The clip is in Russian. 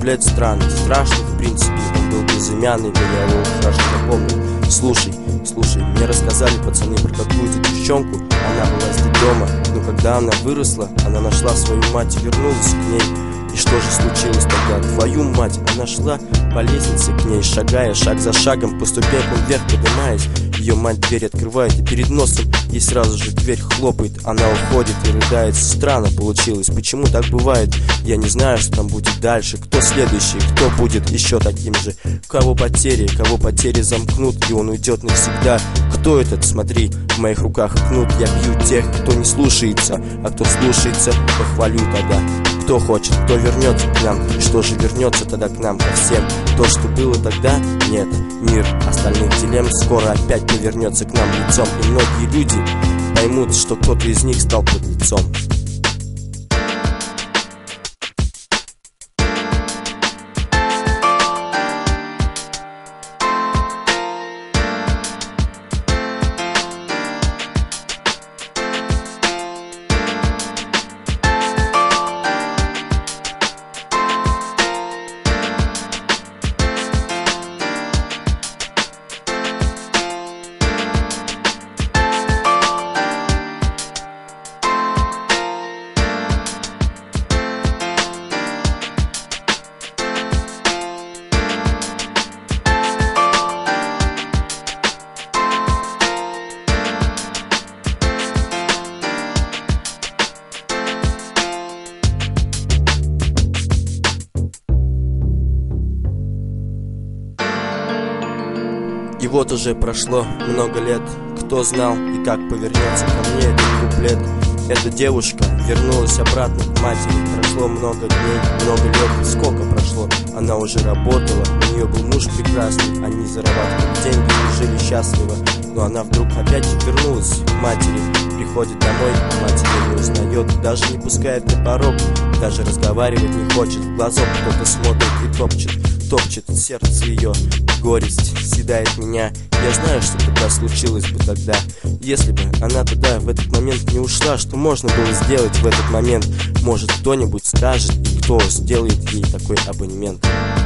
куплет странный, страшный в принципе. Он был безымянный, но я его хорошо запомнил. Слушай, мне рассказали пацаны про какую-то девчонку. Она была с детдома, но когда она выросла, она нашла свою мать и вернулась к ней. И что же случилось тогда? Твою мать, она шла по лестнице к ней, шагая шаг за шагом, по ступенькам вверх поднимаясь. Ее мать дверь открывает, и перед носом ей сразу же дверь хлопает. Она уходит и рыдает. Странно получилось, почему так бывает? Я не знаю, что там будет дальше. Кто следующий, кто будет еще таким же? Кого потери замкнут, и он уйдет навсегда. Кто этот? Смотри, в моих руках кнут. Я бью тех, кто не слушается, а кто слушается, похвалю тогда. Кто хочет, кто вернется к нам. И что же вернется тогда к нам, ко всем? То, что было тогда? Нет. Мир остальных дилемм скоро опять повернется к нам лицом. И многие люди поймут, что кто-то из них стал под лицом. И вот уже прошло много лет. Кто знал и как повернется ко мне этот куплет? Эта девушка вернулась обратно к матери. Прошло много дней, много лет. Сколько прошло? Она уже работала, у нее был муж прекрасный. Они зарабатывали деньги и жили счастливо. Но она вдруг опять вернулась к матери. Приходит домой, а мать ее не узнает, даже не пускает на порог, даже разговаривать не хочет. В глазок кто-то смотрит и топчет сердце ее. Горесть съедает меня. Я знаю, что тогда случилось бы тогда. Если бы она тогда в этот момент не ушла, что можно было сделать в этот момент? Может, кто-нибудь скажет, и кто сделает ей такой абонемент?